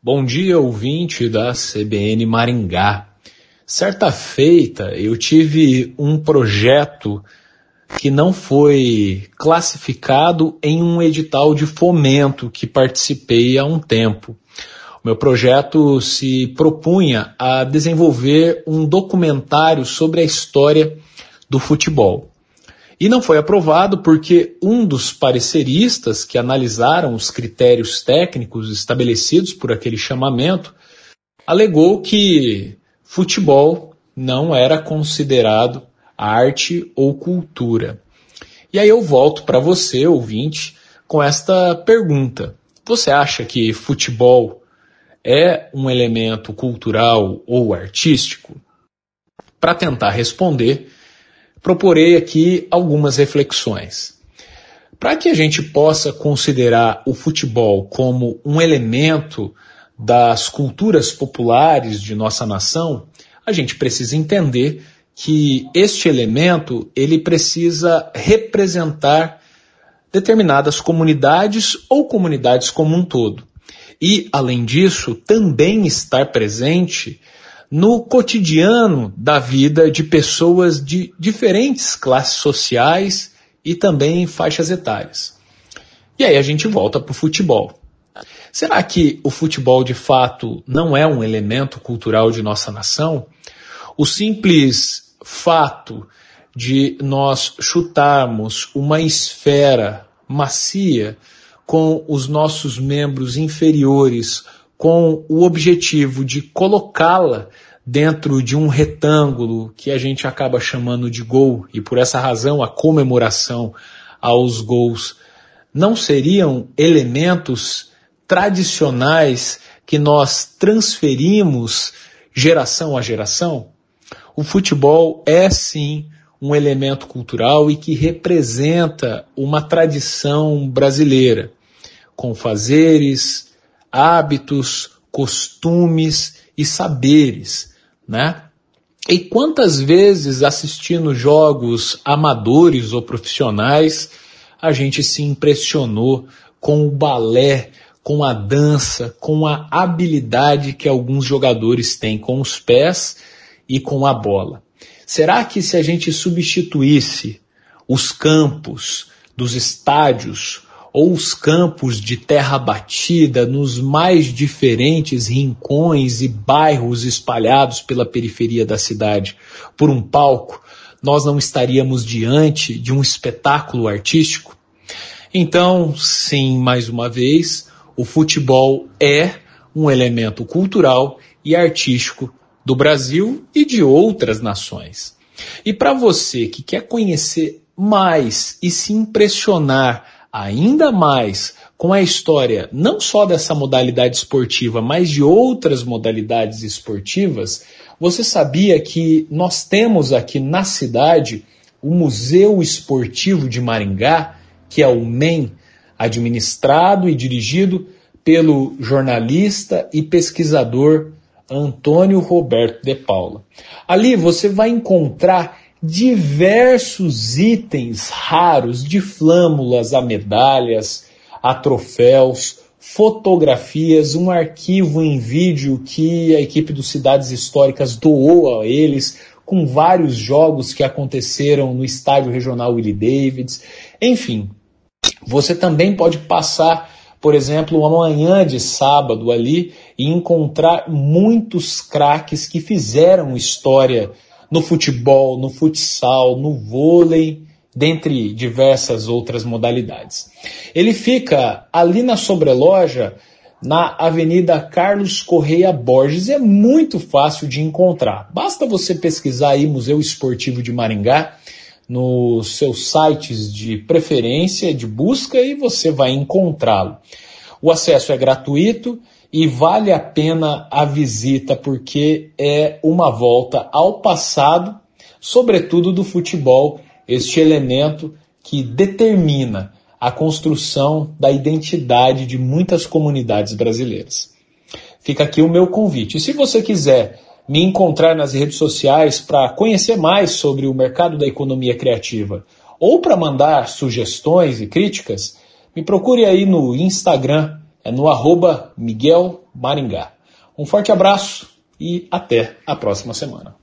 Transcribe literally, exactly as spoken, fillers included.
Bom dia, ouvinte da C B N Maringá. Certa feita, eu tive um projeto que não foi classificado em um edital de fomento que participei há um tempo. O meu projeto se propunha a desenvolver um documentário sobre a história do futebol. E não foi aprovado porque um dos pareceristas que analisaram os critérios técnicos estabelecidos por aquele chamamento alegou que futebol não era considerado arte ou cultura. E aí eu volto para você, ouvinte, com esta pergunta. Você acha que futebol é um elemento cultural ou artístico? Para tentar responder, proporei aqui algumas reflexões. Para que a gente possa considerar o futebol como um elemento das culturas populares de nossa nação, a gente precisa entender que este elemento ele precisa representar determinadas comunidades ou comunidades como um todo. E, além disso, também estar presente no cotidiano da vida de pessoas de diferentes classes sociais e também faixas etárias. E aí a gente volta para o futebol. Será que o futebol de fato não é um elemento cultural de nossa nação? O simples fato de nós chutarmos uma esfera macia com os nossos membros inferiores com o objetivo de colocá-la dentro de um retângulo que a gente acaba chamando de gol, e por essa razão a comemoração aos gols não seriam elementos tradicionais que nós transferimos geração a geração? O futebol é sim um elemento cultural e que representa uma tradição brasileira, com fazeres, hábitos, costumes e saberes, né? E quantas vezes assistindo jogos amadores ou profissionais, a gente se impressionou com o balé, com a dança, com a habilidade que alguns jogadores têm com os pés e com a bola. Será que se a gente substituísse os campos dos estádios ou os campos de terra batida nos mais diferentes rincões e bairros espalhados pela periferia da cidade por um palco, nós não estaríamos diante de um espetáculo artístico? Então, sim, mais uma vez, o futebol é um elemento cultural e artístico do Brasil e de outras nações. E para você que quer conhecer mais e se impressionar ainda mais com a história não só dessa modalidade esportiva, mas de outras modalidades esportivas, você sabia que nós temos aqui na cidade o Museu Esportivo de Maringá, que é o M E M, administrado e dirigido pelo jornalista e pesquisador Antônio Roberto de Paula. Ali você vai encontrar diversos itens raros, de flâmulas a medalhas, a troféus, fotografias, um arquivo em vídeo que a equipe do Cidades Históricas doou a eles, com vários jogos que aconteceram no Estádio Regional Willie Davids. Enfim, você também pode passar, por exemplo, uma manhã de sábado ali e encontrar muitos craques que fizeram história no futebol, no futsal, no vôlei, dentre diversas outras modalidades. Ele fica ali na sobreloja, na Avenida Carlos Correia Borges, e é muito fácil de encontrar. Basta você pesquisar aí Museu Esportivo de Maringá nos seus sites de preferência, de busca, e você vai encontrá-lo. O acesso é gratuito e vale a pena a visita, porque é uma volta ao passado, sobretudo do futebol, este elemento que determina a construção da identidade de muitas comunidades brasileiras. Fica aqui o meu convite. E se você quiser me encontrar nas redes sociais para conhecer mais sobre o mercado da economia criativa ou para mandar sugestões e críticas, me procure aí no Instagram, É no arroba Miguel Maringá. Um forte abraço e até a próxima semana.